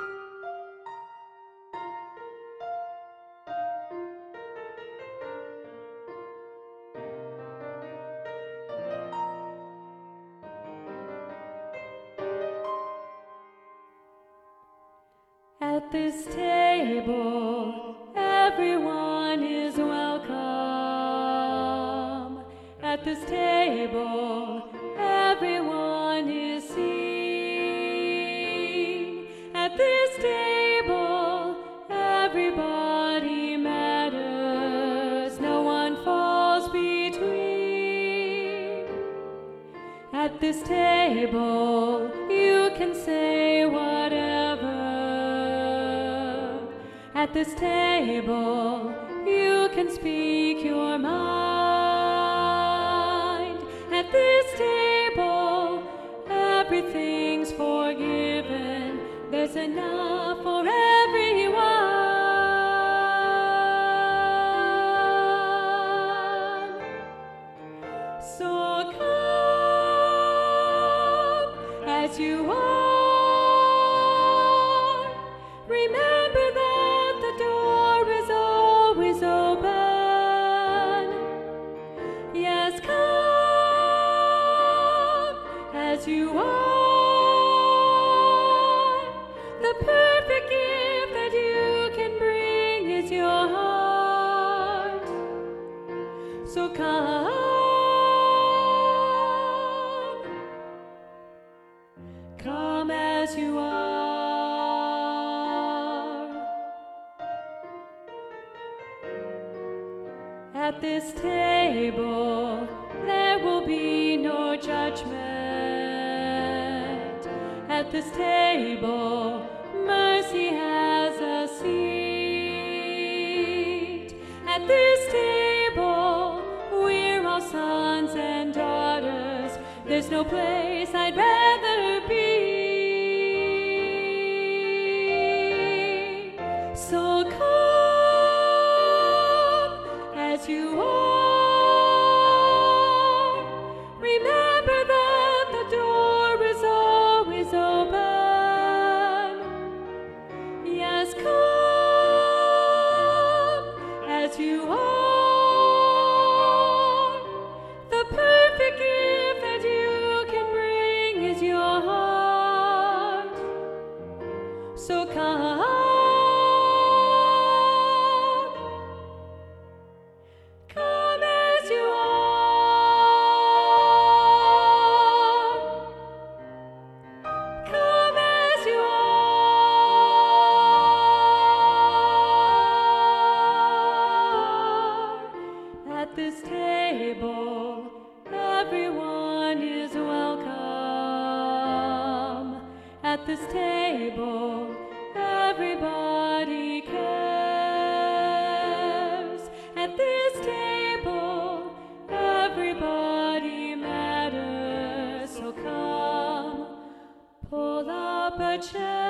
At this table, everyone is welcome. At this table, everyone is seen. At this table, everybody matters. No one falls between. At this table, you can say whatever. At this table, you can speak your mind. At this table, everything's forgiven. There's enough for everyone. So come as you are. Remember that the door is always open. Yes, come as you are. The perfect gift that you can bring is your heart. So come. Come as you are. At this table, there will be no judgment. At this table, mercy has a seat. At this table, we're all sons and daughters. There's no place I'd rather be. So come as you are. Remember that the door is always open. Yes, come as you are. The perfect gift that you can bring is your heart. So come. Come as you are. Come as you are. At this table, everyone is welcome. At this table, everybody cares. At this table, everybody matters. So come, pull up a chair.